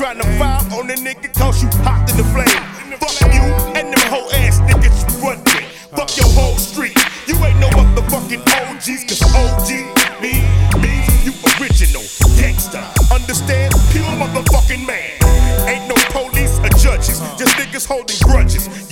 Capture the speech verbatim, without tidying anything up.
tryna fire on the nigga cause you hopped in the flame. Fuck you and them whole ass niggas you run with. Fuck your whole street. You ain't no motherfucking O Gs, cause O G me, means you original gangsta. Understand? Pure motherfucking man. Ain't no police or judges, just niggas holding grudges.